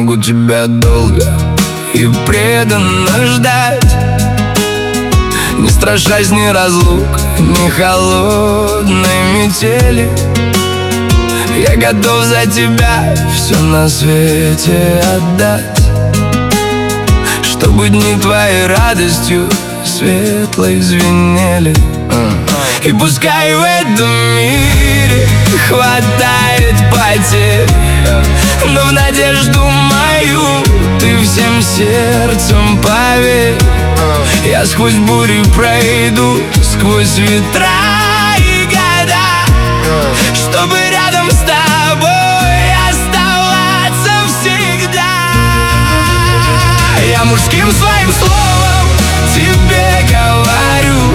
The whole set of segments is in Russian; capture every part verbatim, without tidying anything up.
смогу тебя долго и преданно ждать, не страшась ни разлук, ни холодной метели. Я готов за тебя все на свете отдать, чтобы дни твои радостью светлой звенели. И пускай в этом мире хватает потерь, но в надежду мою ты всем сердцем поверь. Я сквозь бури пройду, сквозь ветра и года, чтобы рядом с тобой оставаться всегда. Я мужским своим словом тебе говорю,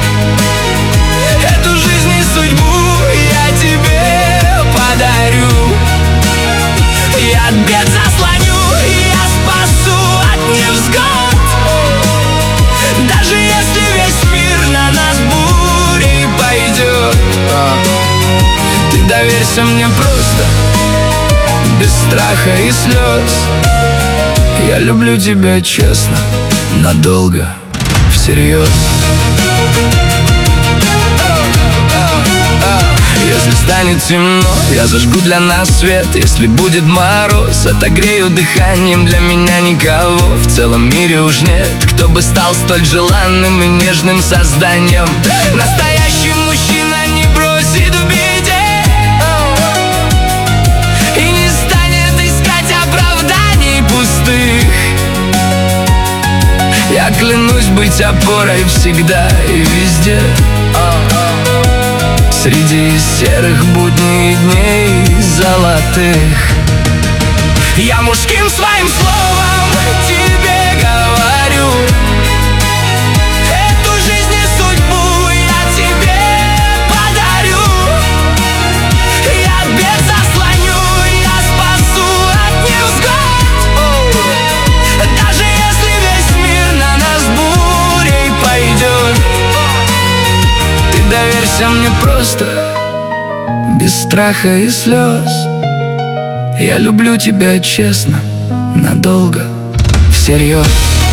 эту жизнь и судьбу я тебе подарю. Я от бед заслоню, я спасу от невзгод, даже если весь мир на нас бурей пойдет. Ты доверься мне просто, без страха и слез. Я люблю тебя честно, надолго, всерьез. Если станет темно, я зажгу для нас свет. Если будет мороз, отогрею дыханием для меня никого. В целом мире уж нет, кто бы стал столь желанным и нежным созданием. Настоящий мужчина не бросит в беде и не станет искать оправданий пустых. Я клянусь быть опорой всегда и везде, среди серых будней дней золотых. Я мужским своим словом тебе говорю, эту жизнь и судьбу я тебе подарю. Я от бед заслоню, я спасу от невзгод, даже если весь мир на нас бурей пойдет. Ты доверься мне просто, без страха и слез. Я люблю тебя честно, надолго, всерьез.